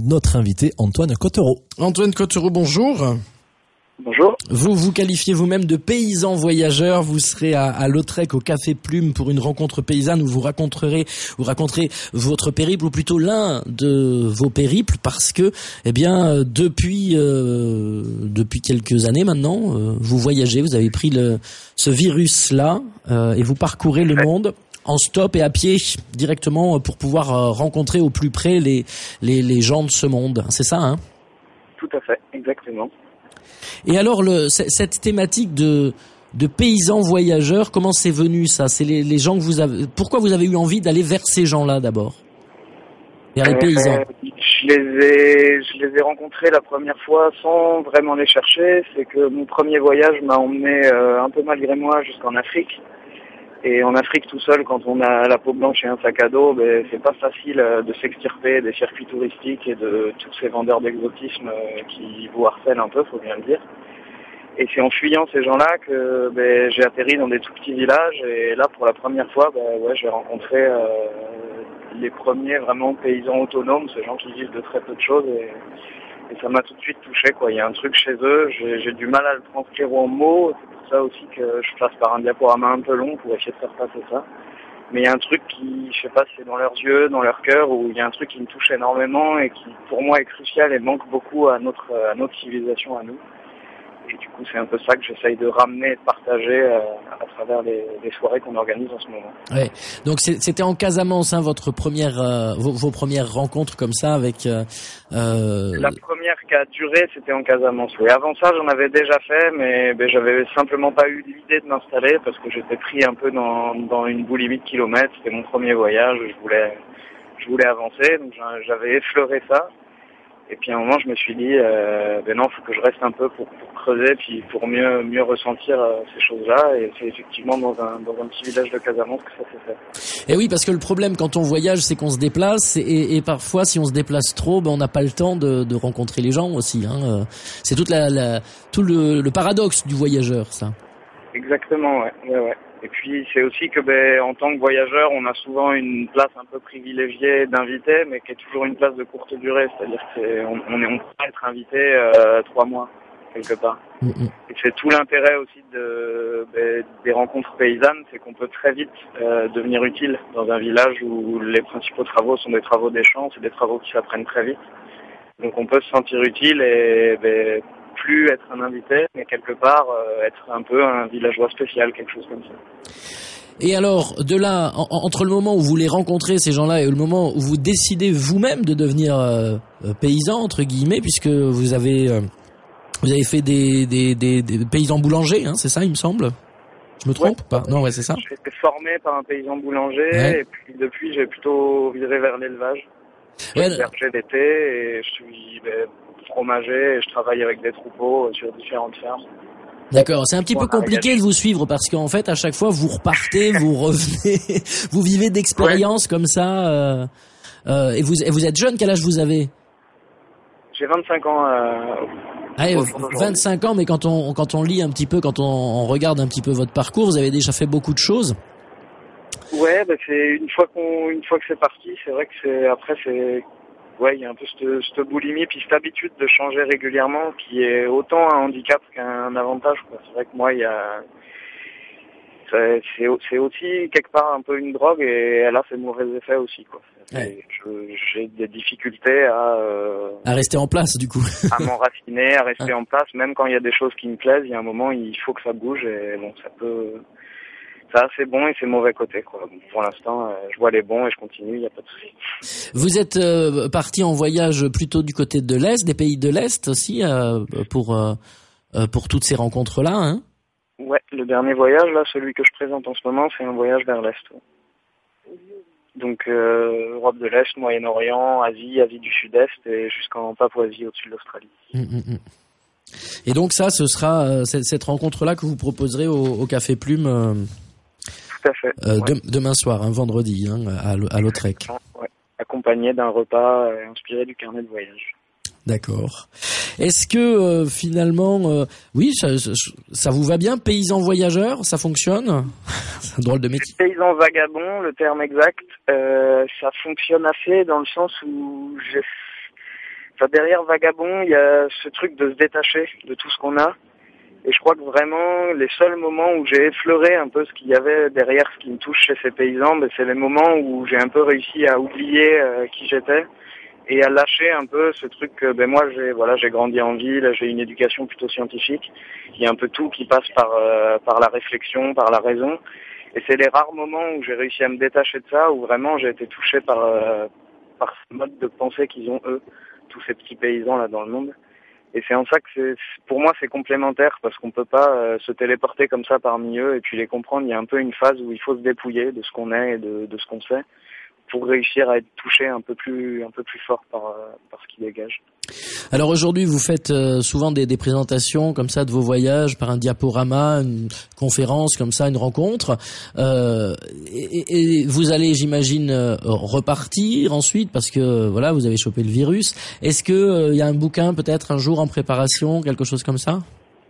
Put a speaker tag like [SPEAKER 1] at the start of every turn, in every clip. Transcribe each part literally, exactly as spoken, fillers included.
[SPEAKER 1] notre invité Antoine Cottereau.
[SPEAKER 2] Antoine Cottereau, bonjour.
[SPEAKER 3] Bonjour.
[SPEAKER 2] Vous vous qualifiez vous-même de paysan voyageur. Vous serez à, à Lautrec au Café Plume pour une rencontre paysanne où vous raconterez, vous raconterez votre périple, ou plutôt l'un de vos périples, parce que, eh bien, depuis euh, depuis quelques années maintenant, euh, vous voyagez. Vous avez pris le ce virus-là euh, et vous parcourez le monde en stop et à pied directement pour pouvoir euh, rencontrer au plus près les les les gens de ce monde. C'est ça, hein?
[SPEAKER 3] Tout à fait, exactement.
[SPEAKER 2] Et alors, le, cette thématique de, de paysans voyageurs, comment c'est venu ça? C'est les, les gens que vous avez. Pourquoi vous avez eu envie d'aller vers ces gens-là d'abord, vers les paysans?
[SPEAKER 3] Euh, je les ai, je les ai rencontrés la première fois sans vraiment les chercher. C'est que mon premier voyage m'a emmené euh, un peu malgré moi jusqu'en Afrique. Et en Afrique, tout seul, quand on a la peau blanche et un sac à dos, ben, c'est pas facile euh, de s'extirper des circuits touristiques et de tous ces vendeurs d'exotisme euh, qui vous harcèlent un peu, faut bien le dire. Et c'est en fuyant ces gens-là que ben, j'ai atterri dans des tout petits villages. Et là, pour la première fois, ben, ouais, j'ai rencontré euh, les premiers vraiment paysans autonomes, ces gens qui vivent de très peu de choses. Et, et ça m'a tout de suite touché, quoi. Il y a un truc chez eux, j'ai, j'ai du mal à le transcrire en mots. C'est pour ça aussi que je passe par un diaporama un peu long pour essayer de faire passer ça. Mais il y a un truc qui, je sais pas si c'est dans leurs yeux, dans leur cœur, où il y a un truc qui me touche énormément et qui, pour moi, est crucial et manque beaucoup à notre, à notre civilisation, à nous. Et du coup, c'est un peu ça que j'essaye de ramener et de partager euh, à travers les, les soirées qu'on organise en ce moment.
[SPEAKER 2] Ouais. Donc c'était en Casamance, hein, votre première, euh, vos, vos premières rencontres comme ça avec. Euh, euh...
[SPEAKER 3] La première qui a duré, c'était en Casamance. Oui, avant ça, j'en avais déjà fait, mais ben, j'avais simplement pas eu l'idée de m'installer parce que j'étais pris un peu dans, dans une boulimie de kilomètres. C'était mon premier voyage, je voulais, je voulais avancer, donc j'avais effleuré ça. Et puis à un moment, je me suis dit, euh, ben non, faut que je reste un peu pour, pour creuser, puis pour mieux mieux ressentir euh, ces choses-là. Et c'est effectivement dans un dans un petit village de Casamance que ça s'est fait.
[SPEAKER 2] Et oui, parce que le problème quand on voyage, c'est qu'on se déplace, et, et parfois, si on se déplace trop, ben on n'a pas le temps de, de rencontrer les gens aussi. Hein. C'est toute la, la tout le, le paradoxe du voyageur, ça.
[SPEAKER 3] Exactement, ouais, ouais, ouais. Et puis c'est aussi que ben en tant que voyageur, on a souvent une place un peu privilégiée d'invité, mais qui est toujours une place de courte durée. C'est-à-dire qu'on on est on peut être invité euh, trois mois quelque part.
[SPEAKER 2] Mm-hmm.
[SPEAKER 3] Et c'est tout l'intérêt aussi de ben, des rencontres paysannes, c'est qu'on peut très vite euh, devenir utile dans un village où les principaux travaux sont des travaux des champs, c'est des travaux qui s'apprennent très vite. Donc on peut se sentir utile et ben, plus être un invité, mais quelque part euh, être un peu un villageois spécial, quelque chose comme ça.
[SPEAKER 2] Et alors, de là, en, entre le moment où vous les rencontrez, ces gens-là, et le moment où vous décidez vous-même de devenir euh, paysan, entre guillemets, puisque vous avez euh, vous avez fait des, des, des, des paysans boulangers, hein, c'est ça, il me semble? Je me trompe
[SPEAKER 3] ouais,
[SPEAKER 2] pas? Non, ouais, c'est ça.
[SPEAKER 3] J'ai été formé par un paysan boulanger,
[SPEAKER 2] ouais.
[SPEAKER 3] Et puis depuis, j'ai plutôt viré vers l'élevage. Je suis berger d'été, et je suis ben, fromager, et je travaille avec des troupeaux sur différentes fermes.
[SPEAKER 2] D'accord, c'est un petit peu compliqué de vous suivre parce qu'en fait, à chaque fois, vous repartez, vous revenez, vous vivez d'expériences ouais. comme ça. Euh, euh, et vous, et vous êtes jeune, quel âge vous avez?
[SPEAKER 3] J'ai vingt-cinq ans. Euh,
[SPEAKER 2] ah, vingt-cinq ans, mais quand on quand on lit un petit peu, quand on, on regarde un petit peu votre parcours, vous avez déjà fait beaucoup de choses.
[SPEAKER 3] Ouais, bah c'est une fois qu'on, une fois que c'est parti, c'est vrai que c'est après c'est. Ouais, il y a un peu cette, cette boulimie, puis cette habitude de changer régulièrement, qui est autant un handicap qu'un avantage, quoi. C'est vrai que moi, il y a, c'est, c'est, c'est aussi quelque part un peu une drogue, et elle a ses mauvais effets aussi, quoi.
[SPEAKER 2] Ouais.
[SPEAKER 3] Je, j'ai des difficultés à, euh,
[SPEAKER 2] à rester en place, du coup.
[SPEAKER 3] à m'enraciner, à rester en place, même quand il y a des choses qui me plaisent, il y a un moment, il faut que ça bouge, et bon, ça peut. Ça, c'est bon et c'est mauvais côté, quoi. Pour l'instant, euh, je vois les bons et je continue, il n'y a pas de souci.
[SPEAKER 2] Vous êtes euh, parti en voyage plutôt du côté de l'Est, des pays de l'Est aussi, euh, pour euh, pour toutes ces rencontres-là, hein?
[SPEAKER 3] Ouais, le dernier voyage, là, celui que je présente en ce moment, c'est un voyage vers l'Est. Ouais. Donc, euh, Europe de l'Est, Moyen-Orient, Asie, Asie du Sud-Est et jusqu'en Papouasie, au-dessus de l'Australie.
[SPEAKER 2] Mmh, mmh. Et donc ça, ce sera euh, cette, cette rencontre-là que vous proposerez au, au Café Plume euh...
[SPEAKER 3] Tout à fait.
[SPEAKER 2] Euh,
[SPEAKER 3] ouais.
[SPEAKER 2] de, demain soir, un vendredi, hein, à, à Lautrec.
[SPEAKER 3] Ouais. Accompagné d'un repas euh, inspiré du carnet de voyage.
[SPEAKER 2] D'accord. Est-ce que euh, finalement, euh, oui, ça, ça vous va bien, paysan voyageur, ça fonctionne? C'est un drôle de métier.
[SPEAKER 3] Paysan vagabond, le terme exact, euh, ça fonctionne assez dans le sens où j'ai ça, derrière Vagabond, il y a ce truc de se détacher de tout ce qu'on a. Et je crois que vraiment, les seuls moments où j'ai effleuré un peu ce qu'il y avait derrière ce qui me touche chez ces paysans, ben, c'est les moments où j'ai un peu réussi à oublier euh, qui j'étais et à lâcher un peu ce truc que, ben moi, j'ai voilà, j'ai grandi en ville, j'ai une éducation plutôt scientifique. Il y a un peu tout qui passe par euh, par la réflexion, par la raison. Et c'est les rares moments où j'ai réussi à me détacher de ça, où vraiment j'ai été touché par euh, par ce mode de pensée qu'ils ont eux, tous ces petits paysans là dans le monde. Et c'est en ça que c'est, pour moi c'est complémentaire, parce qu'on peut pas euh, se téléporter comme ça parmi eux et puis les comprendre. Il y a un peu une phase où il faut se dépouiller de ce qu'on est et de, de ce qu'on sait pour réussir à être touché un peu plus un peu plus fort par euh, par ce qu'ils dégagent.
[SPEAKER 2] Alors aujourd'hui, vous faites euh, souvent des, des présentations comme ça de vos voyages par un diaporama, une conférence comme ça, une rencontre. Euh, et, et vous allez, j'imagine, euh, repartir ensuite parce que voilà, vous avez chopé le virus. Est-ce que il euh, y a un bouquin peut-être un jour en préparation, quelque chose comme ça?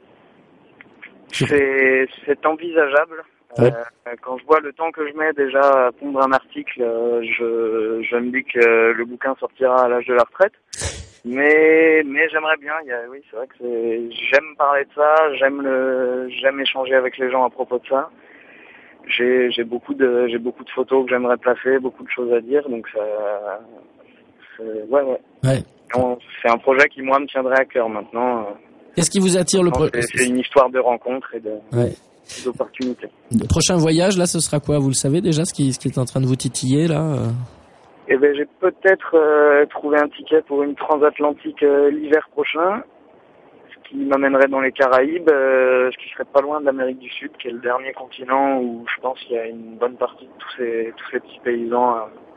[SPEAKER 3] C'est c'est envisageable.
[SPEAKER 2] Ouais.
[SPEAKER 3] Euh, quand je vois le temps que je mets déjà à pondre un article, euh, je je me dis que le bouquin sortira à l'âge de la retraite. Mais mais j'aimerais bien. Il y a, oui, c'est vrai que c'est, j'aime parler de ça, j'aime le j'aime échanger avec les gens à propos de ça. J'ai j'ai beaucoup de j'ai beaucoup de photos que j'aimerais placer, beaucoup de choses à dire, donc ça c'est, ouais ouais.
[SPEAKER 2] Ouais.
[SPEAKER 3] On, c'est un projet qui moi me tiendrait à cœur maintenant.
[SPEAKER 2] Qu'est-ce qui vous attire le projet?
[SPEAKER 3] C'est, c'est une histoire de rencontres et de
[SPEAKER 2] ouais.
[SPEAKER 3] d'opportunités.
[SPEAKER 2] Le prochain voyage là, ce sera quoi? Vous le savez déjà, ce qui ce qui est en train de vous titiller là?
[SPEAKER 3] Eh ben, j'ai peut-être euh, trouvé un ticket pour une transatlantique euh, l'hiver prochain, ce qui m'amènerait dans les Caraïbes, euh, ce qui serait pas loin de l'Amérique du Sud, qui est le dernier continent où je pense qu'il y a une bonne partie de tous ces tous ces petits paysans. Euh,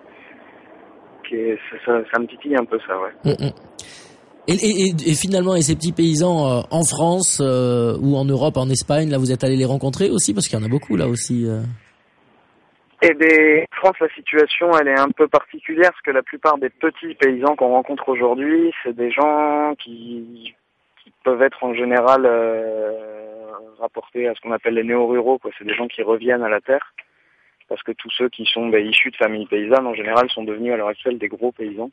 [SPEAKER 3] qui est, ça, ça me titille un peu ça, ouais.
[SPEAKER 2] Mmh, mmh. Et, et, et, et finalement, et ces petits paysans euh, en France euh, ou en Europe, en Espagne, là, vous êtes allés les rencontrer aussi, parce qu'il y en a beaucoup là aussi. Euh...
[SPEAKER 3] Eh bien, en France, la situation, elle est un peu particulière, parce que la plupart des petits paysans qu'on rencontre aujourd'hui, c'est des gens qui, qui peuvent être en général euh, rapportés à ce qu'on appelle les néo-ruraux, quoi. C'est des gens qui reviennent à la terre, parce que tous ceux qui sont bah, issus de familles paysannes, en général, sont devenus à l'heure actuelle des gros paysans.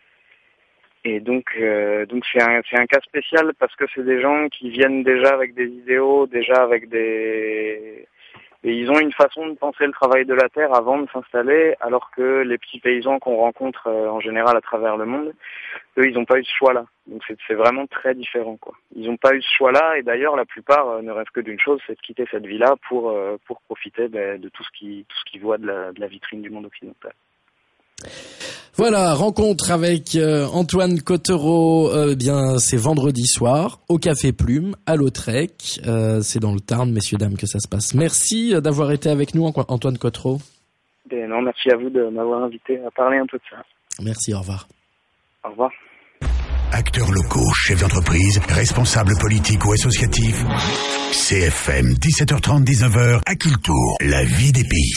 [SPEAKER 3] Et donc, euh, donc c'est un, c'est un cas spécial, parce que c'est des gens qui viennent déjà avec des idéaux, déjà avec des... Et ils ont une façon de penser le travail de la terre avant de s'installer, alors que les petits paysans qu'on rencontre euh, en général à travers le monde, eux, ils n'ont pas eu ce choix-là. Donc c'est, c'est vraiment très différent, quoi. Ils n'ont pas eu ce choix-là, et d'ailleurs la plupart euh, ne rêvent que d'une chose, c'est de quitter cette vie-là pour euh, pour profiter bah, de tout ce qui tout ce qu'ils voient de la, de la vitrine du monde occidental.
[SPEAKER 2] Voilà, rencontre avec euh, Antoine Cottereau, euh, bien c'est vendredi soir au Café Plume à Lautrec, euh, c'est dans le Tarn, messieurs dames, que ça se passe. Merci d'avoir été avec nous, Antoine Cottereau.
[SPEAKER 3] Ben non, merci à vous de m'avoir invité à parler un peu de ça.
[SPEAKER 2] Merci, au revoir.
[SPEAKER 3] Au revoir.
[SPEAKER 4] Acteurs locaux, chefs d'entreprise, responsables politiques ou associatifs, C F M, dix-sept heures trente, dix-neuf heures, à Kiltour, la vie des paysans.